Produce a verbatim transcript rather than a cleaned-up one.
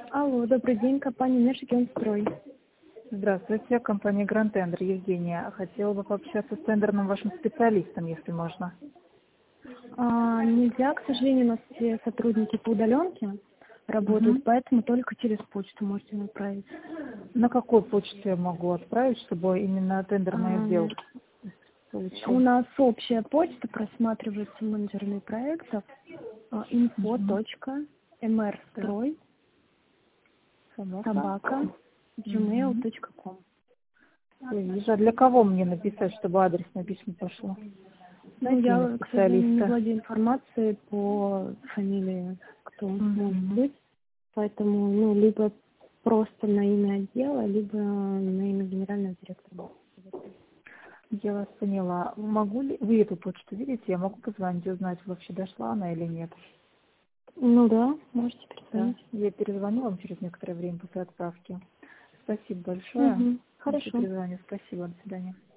Алло, добрый день, компания «Межрегионстрой». Здравствуйте, компания Grand Tender, Евгения. Хотела бы пообщаться с тендерным вашим специалистом, если можно. А, нельзя, к сожалению, у нас все сотрудники по удаленке работают, Мгм. поэтому только через почту можете направить. На какую почту я могу отправить, чтобы именно тендерный А, отдел у получил? нас общая почта просматривается менеджерами проектов Мгм. Так, info.mrsтрой собака. собака Мгм. gmail.com. Я вижу. А для кого мне написать, чтобы адресное письмо пошло? Ну, Знаете имя я, к сожалению, не специалиста? владею информацией по фамилии, кто может Мгм. быть, поэтому, ну, либо просто на имя отдела, либо на имя генерального директора. Я вас поняла. Могу ли вы эту почту видите? Я могу позвонить, узнать, вообще дошла она или нет. Ну да, можете Да. перезвонить. Я перезвоню вам через некоторое время после отправки. Спасибо большое. Угу. Еще Хорошо. перезвоню. Спасибо. До свидания.